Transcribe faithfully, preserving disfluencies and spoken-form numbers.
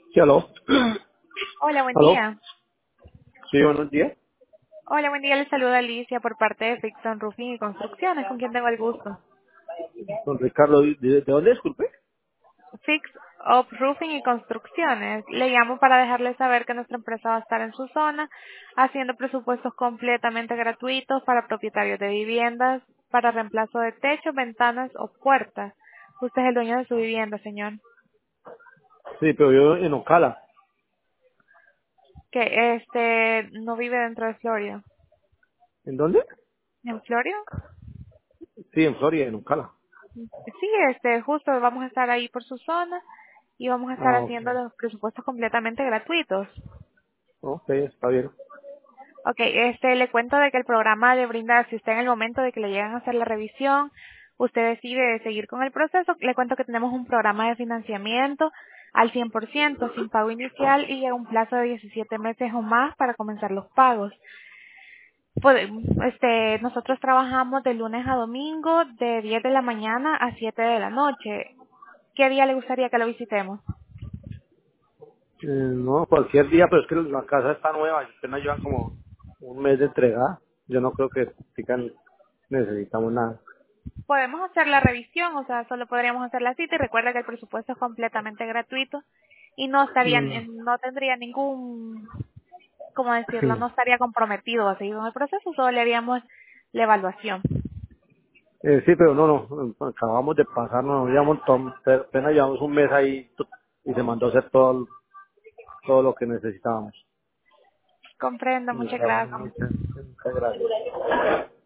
Sí, aló. Hola, buen Aló. día. Sí, buenos días. Hola, buen día. Les saluda Alicia por parte de Fixon Roofing y Construcciones, con quien tengo el gusto. Don Ricardo, ¿de, de dónde, disculpe? Fix Up Roofing y Construcciones. Le llamo para dejarle saber que nuestra empresa va a estar en su zona haciendo presupuestos completamente gratuitos para propietarios de viviendas, para reemplazo de techos, ventanas o puertas. Usted es el dueño de su vivienda, señor. Sí, pero yo en Ocala. Que este no vive dentro de Florida. ¿En dónde? ¿En Florida? Sí, en Florida, en Ocala. Sí, este, justo vamos a estar ahí por su zona y vamos a estar Ah, ok. haciendo los presupuestos completamente gratuitos. Ok, está bien. Ok, este, le cuento de que el programa le brinda, si usted en el momento de que le llegan a hacer la revisión, usted decide seguir con el proceso, le cuento que tenemos un programa de financiamiento al cien por ciento sin pago inicial y a un plazo de diecisiete meses o más para comenzar los pagos. Pode- Este, nosotros trabajamos de lunes a domingo de diez de la mañana a siete de la noche. ¿Qué día le gustaría que lo visitemos? Eh, no, cualquier día, pero es que la casa está nueva. Apenas llevan como un mes de entregada. Yo no creo que sigan necesitamos nada. Podemos hacer la revisión, o sea, solo podríamos hacer la cita y recuerda que el presupuesto es completamente gratuito y no estaría, Mm, no tendría ningún, ¿cómo decirlo? sí. No estaría comprometido a seguir con el proceso, solo le haríamos la evaluación. Eh, sí, pero no, no. Acabamos de pasar, no, llevamos tom- apenas llevamos un mes ahí t- y se mandó a hacer todo, todo lo que necesitábamos. Comprendo, muchas Muchas, gracias. muchas, muchas gracias.